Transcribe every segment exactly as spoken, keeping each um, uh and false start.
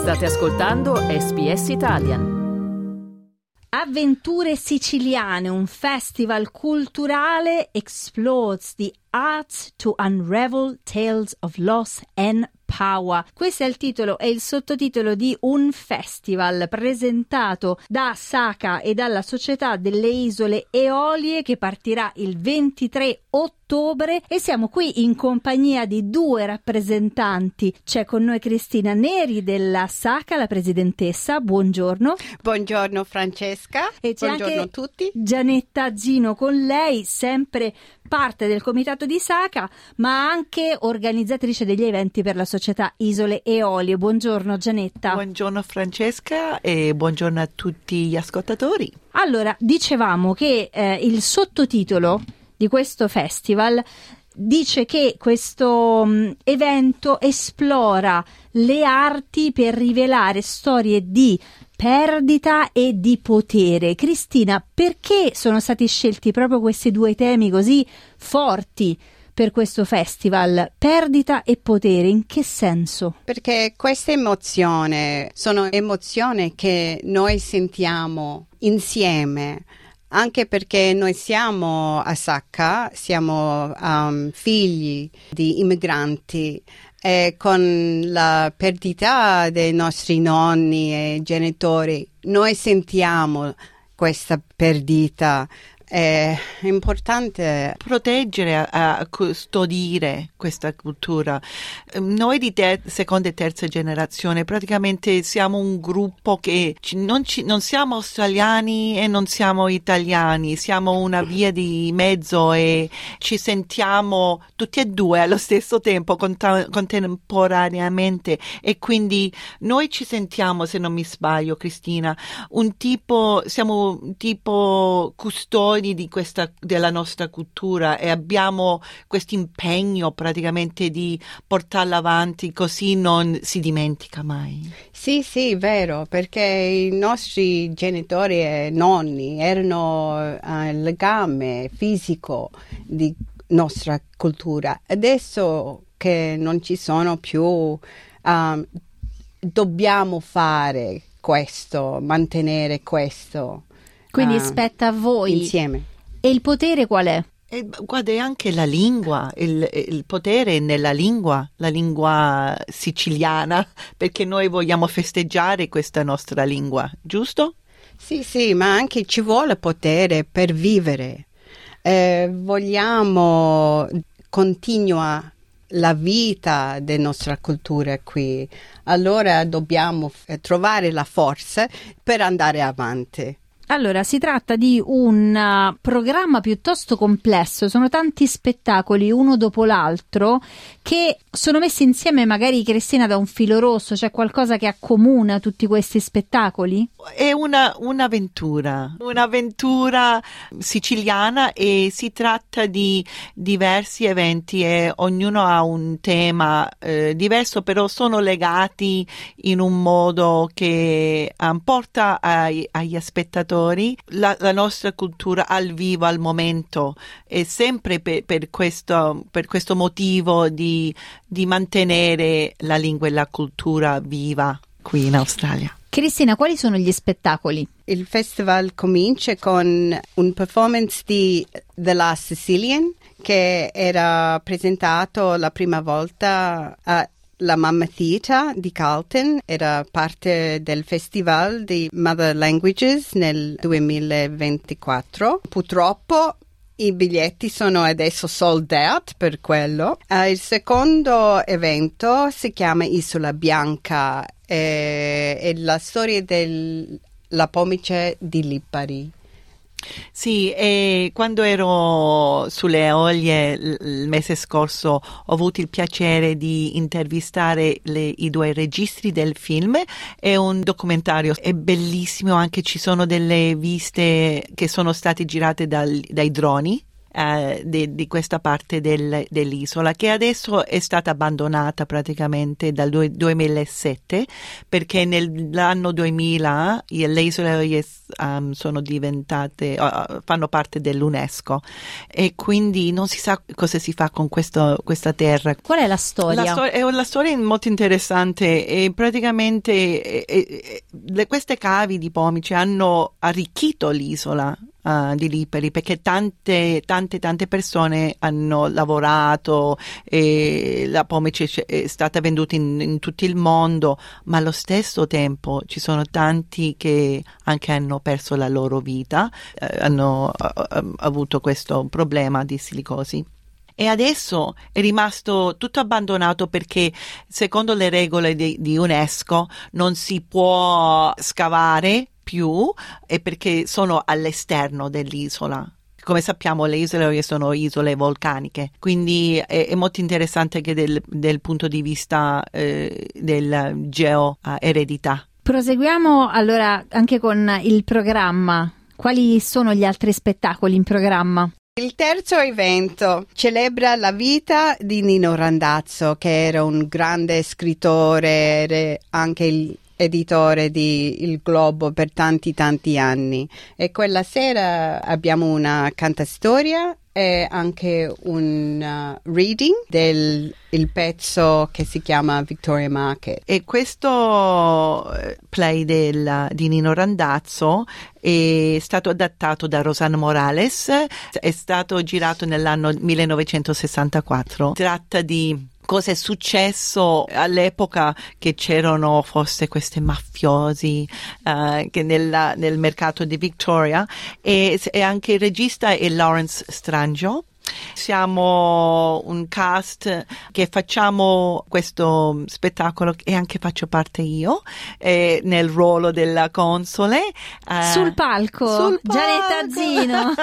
State ascoltando S B S Italian. Avventure Siciliane, un festival culturale, explodes the arts to unravel tales of loss and power. Questo è il titolo e il sottotitolo di un festival presentato da Saka e dalla Società delle Isole Eolie, che partirà il ventitré ottobre, e siamo qui in compagnia di due rappresentanti. C'è con noi Cristina Neri della Saka, la presidentessa. Buongiorno. Buongiorno Francesca. E c'è buongiorno anche a tutti. Gianetta Gino con lei, sempre parte del comitato di Saka, ma anche organizzatrice degli eventi per la Società Isole Eolie. Buongiorno Gianetta. Buongiorno Francesca e buongiorno a tutti gli ascoltatori. Allora, dicevamo che eh, il sottotitolo di questo festival dice che questo mh, evento esplora le arti per rivelare storie di perdita e di potere. Cristina, perché sono stati scelti proprio questi due temi così forti per questo festival? Perdita e potere, in che senso? Perché queste emozioni sono emozioni che noi sentiamo insieme, anche perché noi siamo a Saka, siamo um, figli di immigranti. E con la perdita dei nostri nonni e genitori, noi sentiamo questa perdita. È importante proteggere, a, a custodire questa cultura. Noi di ter- seconda e terza generazione praticamente siamo un gruppo che ci, non, ci, non siamo australiani e non siamo italiani, siamo una via di mezzo e ci sentiamo tutti e due allo stesso tempo, cont- contemporaneamente, e quindi noi ci sentiamo, se non mi sbaglio Cristina, un tipo, siamo un tipo custodi di questa, della nostra cultura, e abbiamo questo impegno praticamente di portarla avanti, così non si dimentica mai. Sì, sì, vero, perché i nostri genitori e nonni erano uh, il legame fisico di nostra cultura. Adesso che non ci sono più, um, dobbiamo fare questo, mantenere questo. Quindi Uh, spetta a voi. Insieme. E il potere qual è? E guarda, è anche la lingua, il, il potere nella lingua, la lingua siciliana, perché noi vogliamo festeggiare questa nostra lingua, giusto? Sì, sì, ma anche ci vuole potere per vivere. Eh, vogliamo continuare la vita della nostra cultura qui, allora dobbiamo f- trovare la forza per andare avanti. Allora, si tratta di un uh, programma piuttosto complesso, sono tanti spettacoli uno dopo l'altro che sono messi insieme, magari Cristina, da un filo rosso. C'è qualcosa che accomuna tutti questi spettacoli? È una, un'avventura, un'avventura siciliana, e si tratta di diversi eventi e ognuno ha un tema eh, diverso, però sono legati in un modo che um, porta ai, agli spettatori La, la nostra cultura al vivo, al momento, e sempre per, per, questo, per questo motivo di, di mantenere la lingua e la cultura viva qui in Australia. Cristina, quali sono gli spettacoli? Il festival comincia con un performance di The Last Sicilian, che era presentato la prima volta a La Mamma Theatre di Carlton, era parte del festival di Mother Languages nel duemilaventiquattro. Purtroppo i biglietti sono adesso sold out per quello. Uh, il secondo evento si chiama Isola Bianca, e è la storia della pomice di Lipari. Sì, e quando ero sulle Eolie il mese scorso ho avuto il piacere di intervistare le, i due registi del film. È un documentario, è bellissimo, anche ci sono delle viste che sono state girate dal, dai droni. uh, di, di questa parte del, dell'isola, che adesso è stata abbandonata praticamente dal du- duemilasette, perché nell'anno duemila le isole um, sono diventate, uh, fanno parte dell'UNESCO, e quindi non si sa cosa si fa con questo, questa terra. Qual è la storia? La, stor- è una storia molto interessante, e praticamente e, e, e, queste cavi di pomice hanno arricchito l'isola uh, di Lipari, perché tante tante tante persone hanno lavorato e la pomice è stata venduta in, in tutto il mondo, ma allo stesso tempo ci sono tanti che anche hanno perso la loro vita, eh, hanno uh, avuto questo problema di silicosi. E adesso è rimasto tutto abbandonato perché secondo le regole di, di UNESCO non si può scavare più, e perché sono all'esterno dell'isola. Come sappiamo, le isole sono isole vulcaniche, quindi è, è molto interessante che del, del punto di vista eh, del geo-eredità. Proseguiamo allora anche con il programma. Quali sono gli altri spettacoli in programma? Il terzo evento celebra la vita di Nino Randazzo, che era un grande scrittore, era anche il editore di Il Globo per tanti tanti anni, e quella sera abbiamo una cantastoria e anche un uh, reading del il pezzo che si chiama Victoria Market. E questo play del, di Nino Randazzo è stato adattato da Rosanna Morales, è stato girato nell'anno millenovecentosessantaquattro. Tratta di cosa è successo all'epoca che c'erano forse questi mafiosi uh, che nella, nel mercato di Victoria, e, e anche il regista è Lawrence Strangio. Siamo un cast che facciamo questo spettacolo, e anche faccio parte io eh, nel ruolo della console uh, sul palco, sul Gianetta Zino.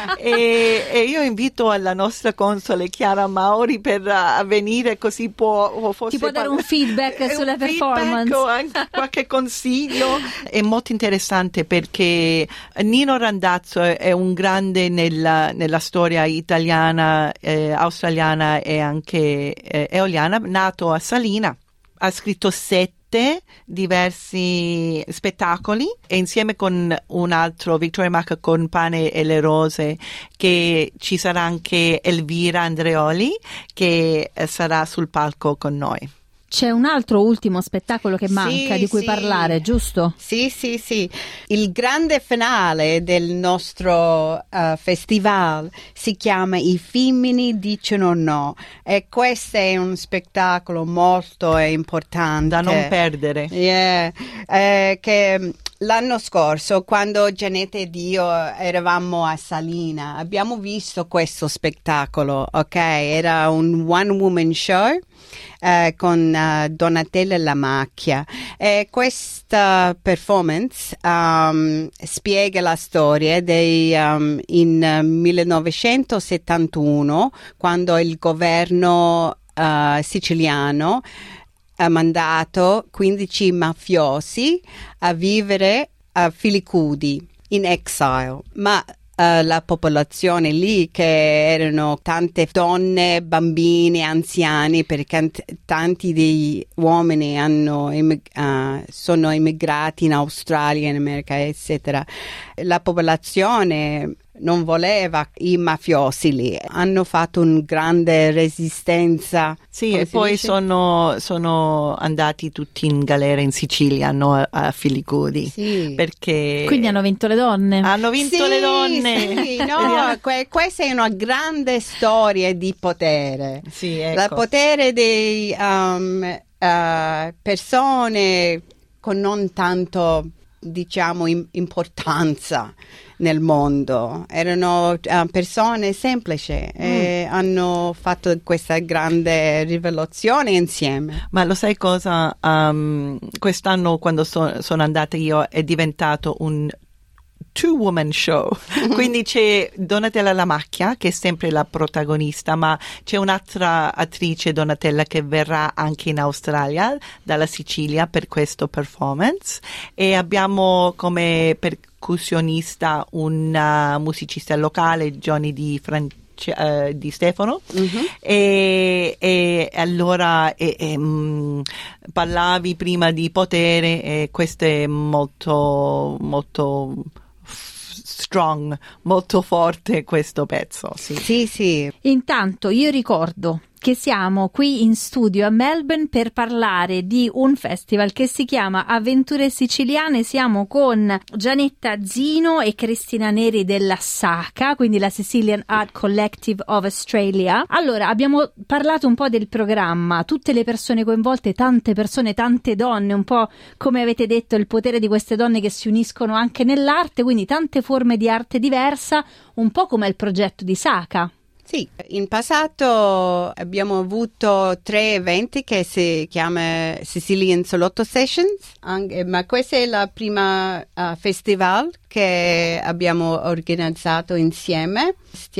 e, e io invito alla nostra console Chiara Mauri per uh, venire, così può forse ti può dare un feedback sulla un performance, feedback o anche qualche consiglio. È molto interessante perché Nino Randazzo è un grande nella, nella storia italiana, Eh, australiana e anche eh, eoliana, nato a Salina, ha scritto sette diversi spettacoli, e insieme con un altro, Victoria Market con Pane e le Rose, che ci sarà anche Elvira Andreoli che eh, sarà sul palco con noi. C'è un altro ultimo spettacolo che manca, sì, di cui sì. parlare, giusto? Sì, sì, sì. Il grande finale del nostro uh, festival si chiama I femmini dicono no, e questo è un spettacolo molto importante da non perdere. Yeah. Eh, che l'anno scorso, quando Gianetta ed io eravamo a Salina, abbiamo visto questo spettacolo, ok? Era un one woman show eh, con uh, Donatella La Macchia, e questa performance um, spiega la storia dei, um, in uh, millenovecentosettantuno, quando il governo uh, siciliano ha mandato quindici mafiosi a vivere a Filicudi in exile, ma uh, la popolazione lì, che erano tante donne, bambini, anziani, perché tanti degli uomini hanno immig- uh, sono immigrati in Australia, in America, eccetera. La popolazione non voleva i mafiosi lì, hanno fatto una grande resistenza. Sì, e poi sono, sono andati tutti in galera in Sicilia, no, a, a Filicudi. Sì. Perché quindi hanno vinto le donne. Hanno vinto sì, le donne. Sì, no, que- questa è una grande storia di potere. Sì, ecco. Il potere di um, uh, persone con non tanto, diciamo, im- importanza nel mondo, erano uh, persone semplici mm. e hanno fatto questa grande rivoluzione insieme. Ma lo sai cosa? Um, quest'anno, quando so- sono andata io, è diventato un two-woman show, quindi c'è Donatella La Macchia, che è sempre la protagonista, ma c'è un'altra attrice, Donatella, che verrà anche in Australia dalla Sicilia per questo performance, e abbiamo come per percussionista, un uh, musicista locale, Johnny Di Francesco. Uh, di Stefano uh-huh. e, e allora e, e, mh, parlavi prima di potere e questo è molto molto f- strong, molto forte questo pezzo. Sì. Sì, sì. Intanto io ricordo che siamo qui in studio a Melbourne per parlare di un festival che si chiama Avventure Siciliane. Siamo con Gianetta Zino e Cristina Neri della S A C A, quindi la Sicilian Art Collective of Australia. Allora, abbiamo parlato un po' del programma, tutte le persone coinvolte, tante persone, tante donne, un po' come avete detto il potere di queste donne che si uniscono anche nell'arte, quindi tante forme di arte diversa, un po' come il progetto di S A C A. Sì, in passato abbiamo avuto tre eventi che si chiama Sicilian Salotto Sessions, anche, ma questa è la prima uh, festival che abbiamo organizzato insieme.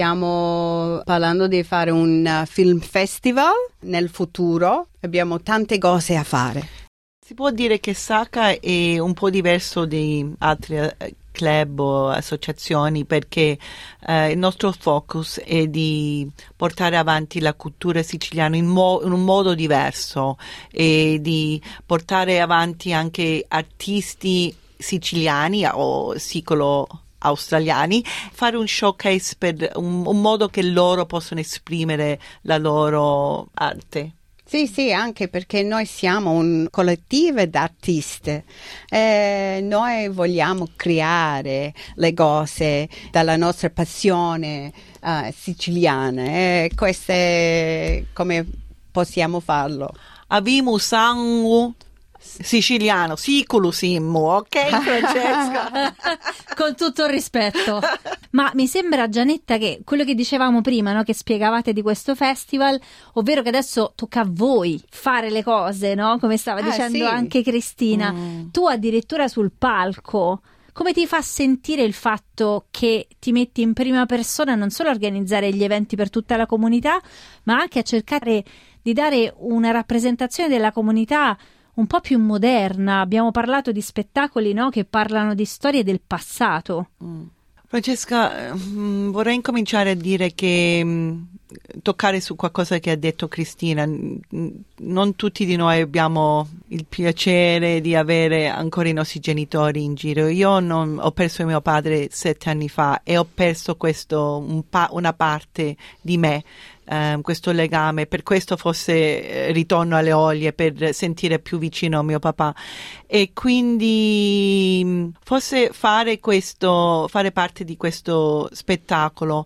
Stiamo parlando di fare un uh, film festival nel futuro, abbiamo tante cose a fare. Si può dire che S A C A è un po' diverso di altri uh, club o associazioni perché eh, il nostro focus è di portare avanti la cultura siciliana in, mo- in un modo diverso e di portare avanti anche artisti siciliani o sicolo australiani, fare un showcase per un, un modo che loro possono esprimere la loro arte. Sì, sì, anche perché noi siamo un collettivo d'artisti. Eh, noi vogliamo creare le cose dalla nostra passione uh, siciliana. E questo è come possiamo farlo. Abbiamo sangue siciliano, siculu simmo, ok Francesca? Con tutto il rispetto. Ma mi sembra, Gianetta, che quello che dicevamo prima, no? Che spiegavate di questo festival, ovvero che adesso tocca a voi fare le cose, no? Come stava ah, dicendo sì. anche Cristina. Mm. Tu addirittura sul palco, come ti fa sentire il fatto che ti metti in prima persona non solo a organizzare gli eventi per tutta la comunità, ma anche a cercare di dare una rappresentazione della comunità un po' più moderna? Abbiamo parlato di spettacoli, no? Che parlano di storie del passato. Mm. Francesca, mh, vorrei incominciare a dire che mh, toccare su qualcosa che ha detto Cristina. Mh, non tutti di noi abbiamo il piacere di avere ancora i nostri genitori in giro. Io non, ho perso mio padre sette anni fa e ho perso questo, un pa- una parte di me. Um, questo legame, per questo forse eh, ritorno alle Olie per sentire più vicino a mio papà e quindi mh, forse fare questo, fare parte di questo spettacolo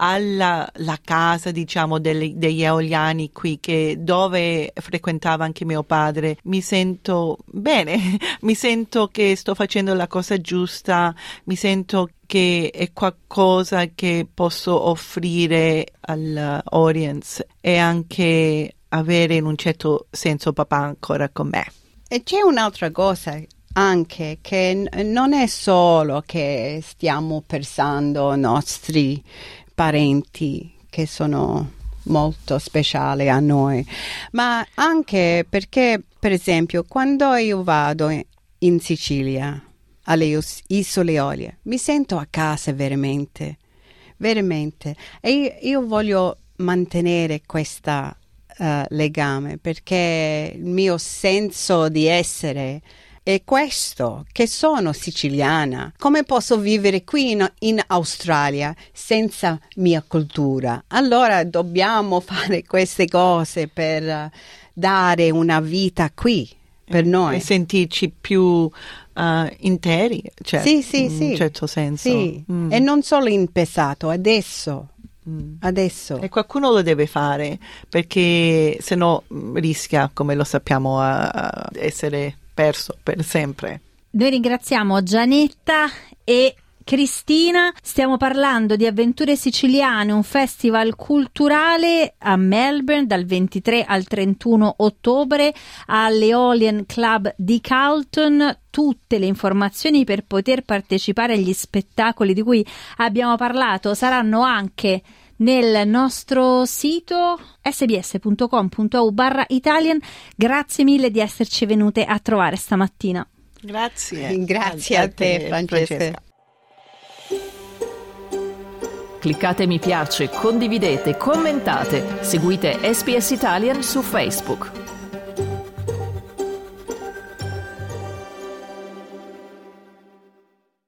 alla la casa diciamo delle, degli eoliani qui, che dove frequentava anche mio padre, mi sento bene, mi sento che sto facendo la cosa giusta, mi sento che è qualcosa che posso offrire all'audience e anche avere in un certo senso papà ancora con me. E c'è un'altra cosa anche, che n- non è solo che stiamo pensando ai nostri parenti che sono molto speciali a noi, ma anche perché, per esempio, quando io vado in Sicilia, alle Isole Eolie, mi sento a casa veramente, veramente. E io, io voglio mantenere questo uh, legame, perché il mio senso di essere è questo, che sono siciliana. Come posso vivere qui in, in Australia senza mia cultura? Allora dobbiamo fare queste cose per uh, dare una vita qui per noi. E sentirci più Uh, interi, cioè, sì, sì, in sì. un certo senso. Sì. Mm. E non solo in passato, adesso. Mm. Adesso. E qualcuno lo deve fare, perché se no rischia, come lo sappiamo, a, a essere perso per sempre. Noi ringraziamo Gianetta e Cristina. Stiamo parlando di Avventure Siciliane, un festival culturale a Melbourne dal ventitré al trentuno ottobre all'Eolian Club di Carlton. Tutte le informazioni per poter partecipare agli spettacoli di cui abbiamo parlato saranno anche nel nostro sito sbs.com.au barra Italian. Grazie mille di esserci venute a trovare stamattina. Grazie. Grazie a, a te, Francesca. Francesca. Cliccate mi piace, condividete, commentate, seguite S B S Italian su Facebook.